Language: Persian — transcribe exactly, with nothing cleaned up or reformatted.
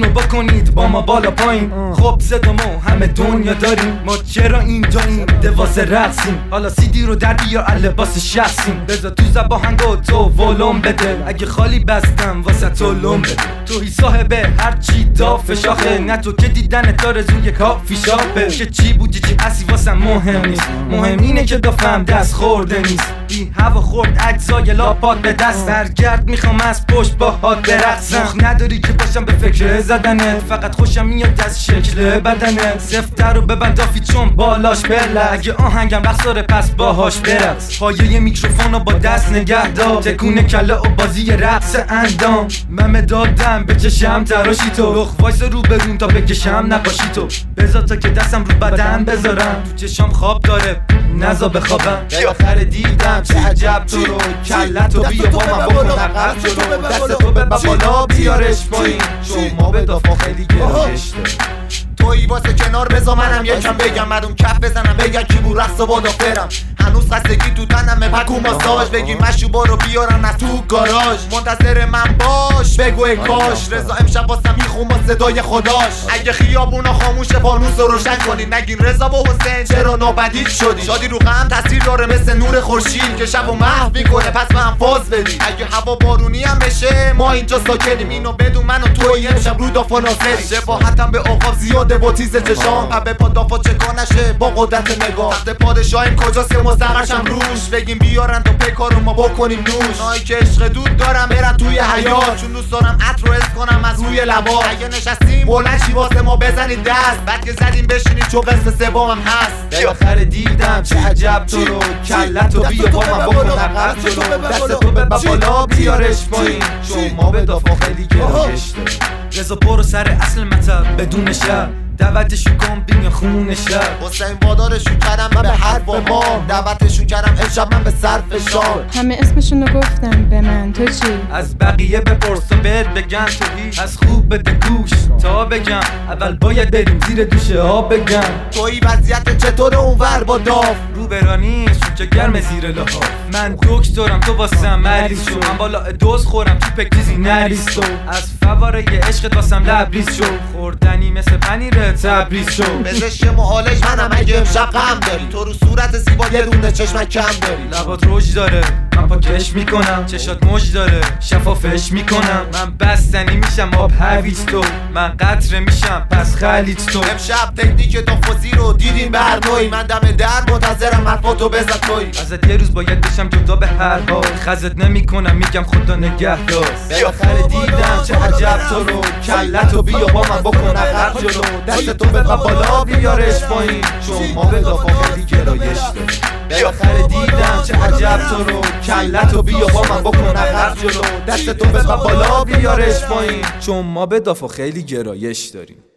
کارتونو بکنید با ما بالا پایین. خب صدامو همه دنیا داریم، ما چرا این جاییم دواسه رقصیم. حالا سیدی رو در بیار لباس شخصیم، بذار تو زباهنگو تو ولوم بده. اگه خالی بستم واسه تو لوم بده. توی صاحب هر چی داف شاخه، نه تو که دیدن داره زوی کافی شاپه. که چی بودی چی اصی واسه مهم نیست، مهم اینه که دافم دست خورده نیست. بی هوا خورد اجزای لاپات به دست، برگرد میخوام از پشت با هات برقصم. مخ نداری که باشم به فکر زدنت، فقط خوشم میاد از شکل بدنت. سفتر رو ببند دافی چون بالاش برلک، اگه آهنگم رقصاره پس باهاش برقص. پایه میکروفون رو با دست نگه دار، تکونه کله و بازی رقص اندام. من دادم به چشم تراشی تو، لخ وایس رو برون تا بکشم نباشی تو. بذار تا که دستم رو بدن بذارم، تو چشام خواب داره نزا بخوابم. بالاخره دیدم چه عجب تو رو، کلتو بیا با من بکن عقب جلو. دست تو ببر بالا بیارش پایین، چون ما به دافا خیلی گرایش داریم. تویی واسه کنار بذار منم یکم بگم، مردم کف بزنم بگن کی بو رقص و بادافرم. هنوز خستگی تو تنمه پکو ماساژ، بگی مشروبا رو بیارن از تو گاراژ. منتظر من باش بگو ای کاش، رضا امشب واسه میخون با صدای خداش. اگه خیابونا خاموشه فانوس رو روشن کنین، نگین رضا و حسین چرا نابدید شدی. شادی رو غم تاثیر داره مثل نور خورشید، که شبو محو میکنه پس به هم فاز بدی. اگه هوا بارونی هم بشه ما اینجا ساکنیم، اینو بدون من و توی امشب رو دافا ناصری. شباهتم به آقا زیاده با تیز چشام، پبه پا دافا چکا نشه با قدرت نگاه. تخت پادشاهیم کجاست که مستقرشم روش، بگیم بیارن تا پیکارو ما بکنیم نوش. نایی که عشق دود دارم برن توی حیات، چون دوست دارم عطر رو حس کنم از روی لبات. اگه نشستیم بلند شی واسه ما بزنید دست، بعد که زدیم بشینید چون قسم سومم هست. بالاخره دیدم چه عجب تو رو، کلتو بیا با من بکن عقب جلو. دست تو ببر بالا بیارش پایین، چون ما به دافا خیلی گرایش داریم. رضا برو سر اصل مطلب بدون شب، دعوتشون کن بین خون شب. حسین وادارشون کردم من به حرف و ما، دعوتشون کردم امشب من به صرف شام. همه اسمشونو گفتن به من، تو چی؟ از بقیه بپرس و بهت بگن تو هیچ. از خوب بده گوش تا بگم، اول باید بریم زیر دوشه ها بگم. توی وضعیت چطور اونور با داف؟ رو برانیست چون گرم زیر لحاف. من دکترم تو واسم مریض شو، من بالا دوز خورم تو پکتیزی نریز تو. از فواره یه عشقت واسم لبریز شو، خوردنی مثل پنیر تبریز شو. بزش معالج منم اگه امشب غم داری، تو رو صورت زیبا یه دونه چشمک کم داری. لبات روش داره من پاکش میکنم، چشات موج داره شفافش میکنم. من بستنی میشم آب هویج تو، من قطره میشم پس خلیج تو. امشب تکنیک دافوزی رو دیدیم بر نوعی، من دم در منتظرم حرفاتو بزن توی. ازت یه روز باید بشم جدا به هر حال، خزت نمیکنم میگم خدا نگهدار. بالاخره دیدم چه عجب تو رو، کلتو بیا با من بکن عقب جلو. دست تو ببر بالا بیارش پایین، چون ما به دافا خیلی گرایش داریم. بالاخره دیدم چه عجب تو رو، کلتو بیا با من بکن عقب جلو. دست تو ببر بالا بیارش پایین، چون ما به دافا خیلی گرایش داریم.